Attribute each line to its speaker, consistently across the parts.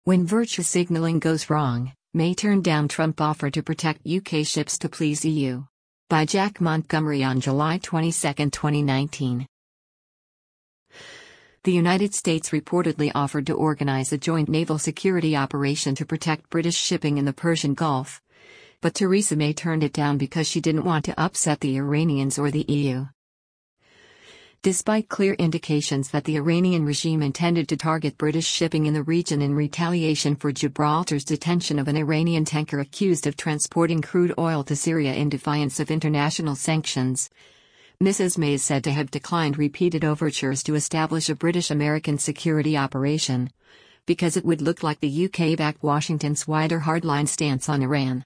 Speaker 1: When virtue signaling goes wrong, May turned down Trump offer to protect UK ships to please EU. By Jack Montgomery on July 22, 2019. The United States reportedly offered to organize a joint naval security operation to protect British shipping in the Persian Gulf. But Theresa May turned it down because she didn't want to upset the Iranians or the EU. Despite clear indications that the Iranian regime intended to target British shipping in the region in retaliation for Gibraltar's detention of an Iranian tanker accused of transporting crude oil to Syria in defiance of international sanctions, Mrs. May is said to have declined repeated overtures to establish a British-American security operation, because it would look like the UK backed Washington's wider hardline stance on Iran.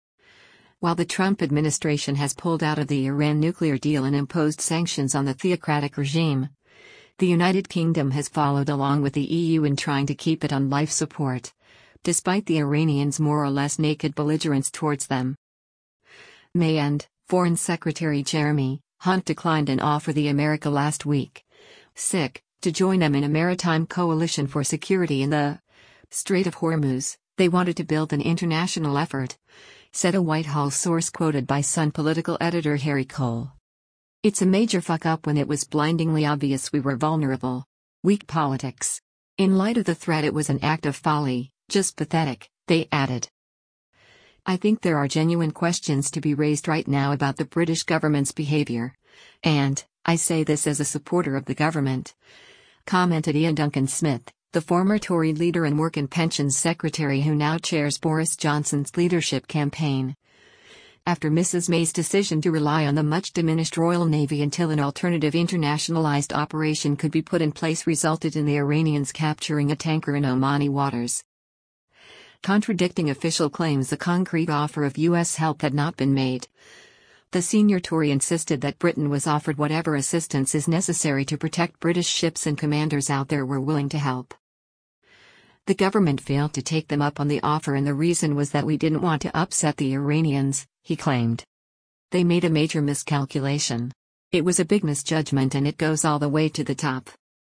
Speaker 1: While the Trump administration has pulled out of the Iran nuclear deal and imposed sanctions on the theocratic regime, the United Kingdom has followed along with the EU in trying to keep it on life support, despite the Iranians' more or less naked belligerence towards them. May and Foreign Secretary Jeremy Hunt declined an offer the America last week, to join them in a maritime coalition for security in the Strait of Hormuz. They wanted to build an international effort, said a Whitehall source quoted by Sun political editor Harry Cole. It's a major fuck-up when it was blindingly obvious we were vulnerable. Weak politics. In light of the threat, it was an act of folly, just pathetic, they added. I think there are genuine questions to be raised right now about the British government's behavior. And, I say this as a supporter of the government, commented Ian Duncan Smith, the former Tory leader and Work and Pensions Secretary who now chairs Boris Johnson's leadership campaign. After Mrs. May's decision to rely on the much-diminished Royal Navy until an alternative internationalized operation could be put in place resulted in the Iranians capturing a tanker in Omani waters. Contradicting official claims, a concrete offer of U.S. help had not been made. The senior Tory insisted that Britain was offered whatever assistance is necessary to protect British ships and commanders out there were willing to help. The government failed to take them up on the offer, and the reason was that we didn't want to upset the Iranians, he claimed. They made a major miscalculation. It was a big misjudgment, and it goes all the way to the top.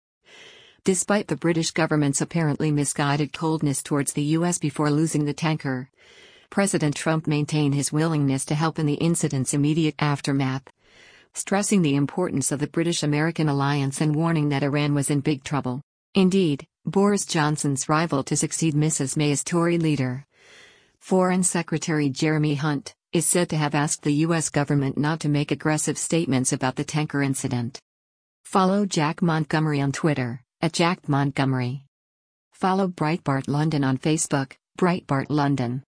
Speaker 1: Despite the British government's apparently misguided coldness towards the U.S. before losing the tanker, President Trump maintained his willingness to help in the incident's immediate aftermath, stressing the importance of the British-American alliance and warning that Iran was in big trouble. Indeed, Boris Johnson's rival to succeed Mrs. May as Tory leader, Foreign Secretary Jeremy Hunt, is said to have asked the U.S. government not to make aggressive statements about the tanker incident. Follow Jack Montgomery on Twitter, @JackMontgomery. Follow Breitbart London on Facebook, Breitbart London.